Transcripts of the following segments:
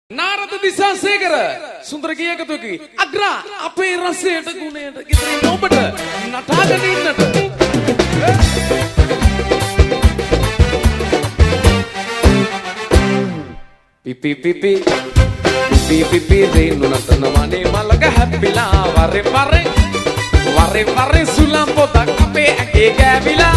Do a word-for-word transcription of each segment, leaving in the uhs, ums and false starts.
නාරද දිසාසේකර සුන්දර ගීයකතුකි අග්‍රා අපේ රසයට ගුණයට ගෙදරින් ඔබට නටාගෙන ඉන්නට පිපි පිපි පිපි පිපි දෙන්නු නටනවනේ මලක හැප්පිලා වරේ වරේ වරේ වරේ සුලම් පොතක් අපේ ඇඟේ ගෑවිලා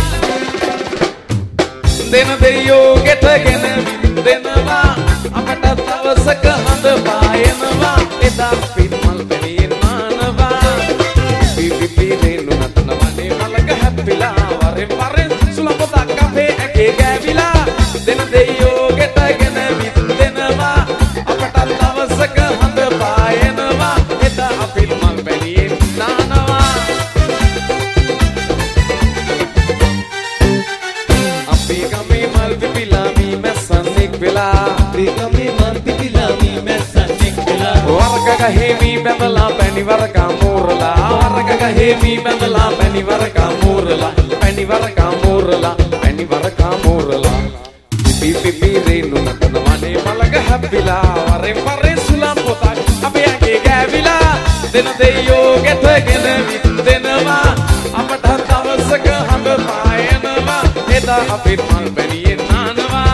දෙන දෙයෝ ගෙටගෙන දෙනවා අපට දවසක හඳ පායනවා එදා පිටමල් පැණියෙන් මානවා පිපි පිපි දෙන්නු නටනවනේ මලක හැප්පිලා වරේ වරේ සුලම් පොතක් අපේ ඇඟේ ගෑවිලා දෙන දෙයෝ ගෙටගෙන දෙනවා අපට දවසක හඳ පායනවා එදා පිටමල් පැණියෙන් නානවා අපේ ගමේ මල් පිපිලා මී මැස්සන්ෙක් වෙලා අපේ ගමේ මල් පිපිලා මී මැස්සන්ෙක් වෙලා වරක ගහේ මී බැඳලා පැණි වරකා මෝරලා වරක ගහේ මී බැඳලා පැණි වරකා මෝරලා පැණි වරකා මෝරලා පැණි වරකා මෝරලා පිපි පිපි රේනු නටනවනේ මලක හැප්පිලා වරේ වරේ සුලම් පොතක් අපේ ඇඟේ ගෑවිලා දෙන දෙයෝ ගෙටගෙන දෙනවා අපට දවසක හඳ පායනවා එදා අපිට මල් පැණියෙන් නානවා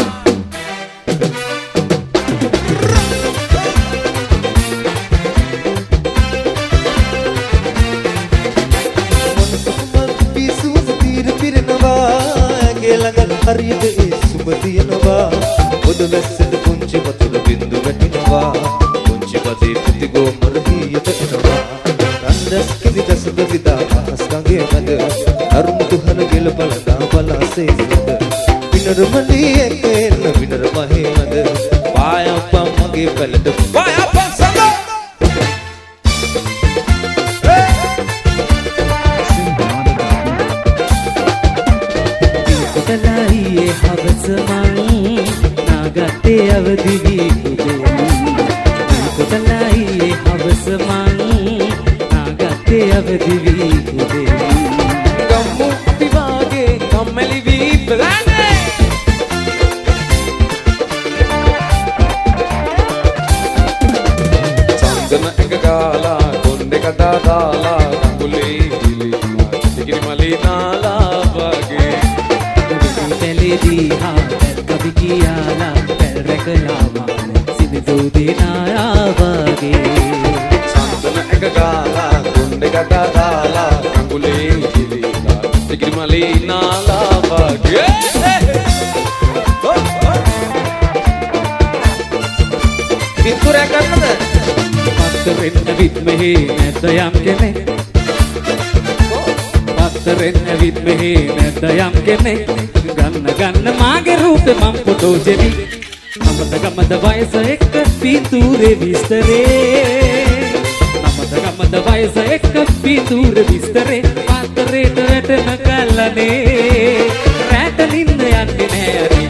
හරියට ඒ සුබ තියනවා පොඩ වැස්සට පුංචි වතුර බින්දු වැටෙනවා පුංචි පදේ පිටි ගෝමර හියට එනවා රන්දස් කිසි දසක විදා අහස් ගඟේ මැද අරුමුතු හර ගෙල බලදා බලාසේ විද විනරමලී එන්න විනර මහේ මැද පායප්පා මගේ පැලට පායප්පා සඳ කලායියේ හවස මං නාගත්තේ අවදි වී කුදේ කොතලායියේ හවස මං නාගත්තේ අවදි වී කුදේ ගම්මු අපි වාගේ කම්මැලි වී බලන්නේ චන්දන එක ගාලා කොණ්ඩේ කඩා දාලා කුලේ දිලිනා ටිකිරි මලී නාලා වගේ දිහා කවි කියාලා පැල් රැකලා මාන සිදු දිනායා වගේ චන්දන එක ගාලා කොණ්ඩේ කඩා දාලා කුලේ දිලිනා ටිකිරි මලී නාලා වගේ පිටුරක් ගන්නද පත්තරෙන්න විත් මෙහි නැද්ද යම් කෙනෙක් පත්තරෙන්න විත් මෙහි නැද්ද යම් කෙනෙක් ගන්න ගන්න මාගේ රූපේ මම ෆොටෝ ජෙවි නමද ගමද වයස එක්ක පිටුරේ විස්තරේ නමද ගමද වයස එක්ක පිටුරේ විස්තරේ පත්තරේට වැටෙන කල්ලනේ රැට නින්ද යන්නේ නෑ අරි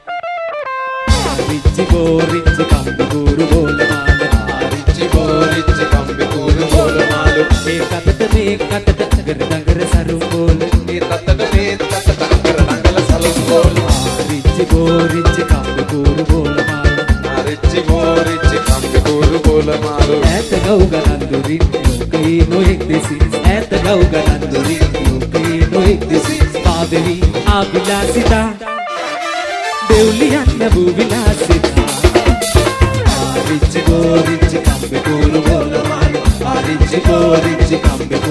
රිච්චි බෝ රිච්චි කම්බි ගුරු බෝලමාල රිච්චි බෝ රිච්චි කම්බි ගුරු බෝලමාල මේ කතට මේ කතට ගර දඟර සරු බෝල මේ තත්තට මේ තත්තට ගර දඟල සරු බෝල රිච්චි බෝ රිච්චි කම්බි ගුරු බෝලමාල රිච්චි බෝ රිච්චි කම්බි ගුරු බෝලමාල ඈත ගව් ගලන් දුරින් ලෝකේ නොඑක් දෙසිස් ඈත ගව් ගලන් දුරින් ලෝකේ නොඑක් දෙසිස් පාවෙවි ආවිලාසිතා දෙව්ලියන් ලැබූ විලාසිතා රිච්චි බෝ රිච්චි කම්බි ගුරු බෝලමාල රිච්චි බෝ රිච්චි කම්බි